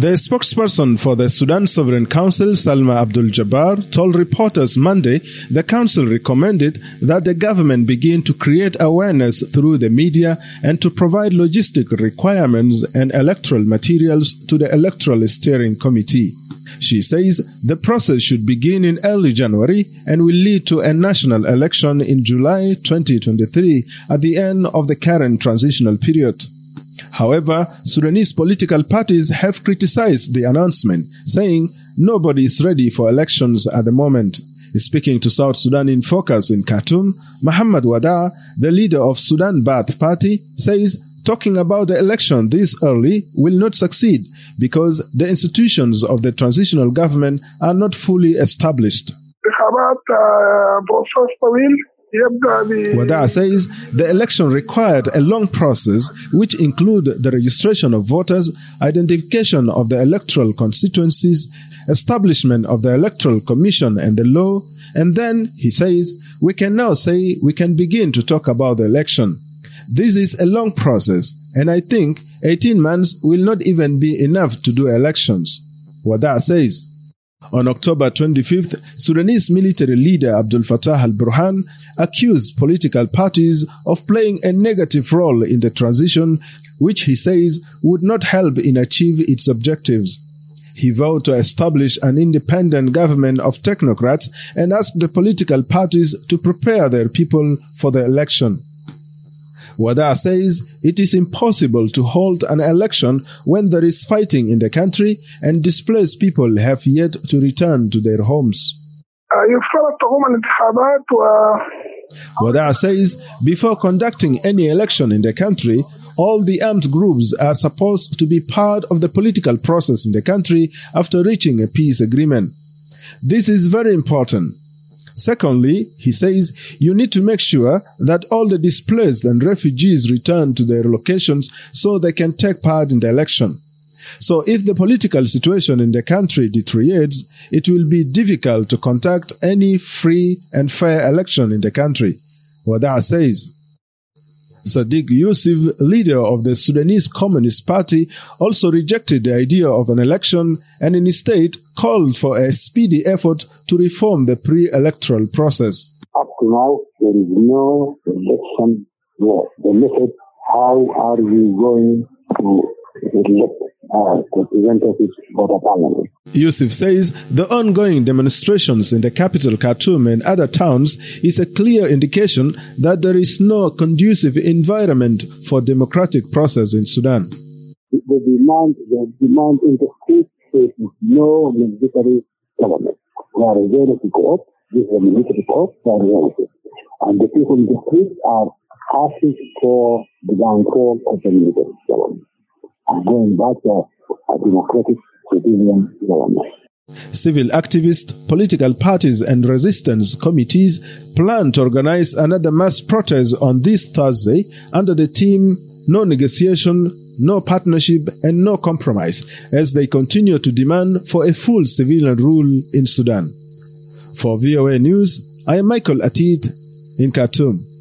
The spokesperson for the Sudan Sovereign Council, Salma Abdul Jabbar, told reporters Monday the council recommended that the government begin to create awareness through the media and to provide logistic requirements and electoral materials to the Electoral Steering Committee. She says the process should begin in early January and will lead to a national election in July 2023 at the end of the current transitional period. However, Sudanese political parties have criticized the announcement, saying nobody is ready for elections at the moment. Speaking to South Sudan in Focus in Khartoum, Mohamed Wada, the leader of Sudan Ba'ath Party, says talking about the election this early will not succeed because the institutions of the transitional government are not fully established. Wada says the election required a long process which included the registration of voters, identification of the electoral constituencies, establishment of the Electoral Commission and the law, and then, he says, we can now say we can begin to talk about the election. This is a long process, and I think 18 months will not even be enough to do elections, Wada says. On October 25th, Sudanese military leader Abdel Fattah al-Burhan accused political parties of playing a negative role in the transition, which he says would not help in achieving its objectives. He vowed to establish an independent government of technocrats and asked the political parties to prepare their people for the election. Wada says it is impossible to hold an election when there is fighting in the country and displaced people have yet to return to their homes. Wada says before conducting any election in the country, all the armed groups are supposed to be part of the political process in the country after reaching a peace agreement. This is very important. Secondly, he says you need to make sure that all the displaced and refugees return to their locations so they can take part in the election. So if the political situation in the country deteriorates, it will be difficult to conduct any free and fair election in the country, Wada says. Sadiq Yusuf, leader of the Sudanese Communist Party, also rejected the idea of an election and instead called for a speedy effort to reform the pre-electoral process. Up to now, there is no election yet. The method, how are we going to elect representatives for the parliament? Yusuf says the ongoing demonstrations in the capital Khartoum and other towns is a clear indication that there is no conducive environment for democratic process in Sudan. The demand in the street is no military government. We are ready to go up. This is a military co-op. And the people in the street are asking for the downfall of the military government and going back to a democratic civilian government. Civil activists, political parties and resistance committees plan to organize another mass protest on this Thursday under the theme No Negotiation, No Partnership and No Compromise as they continue to demand for a full civilian rule in Sudan. For VOA News, I am Michael Atid in Khartoum.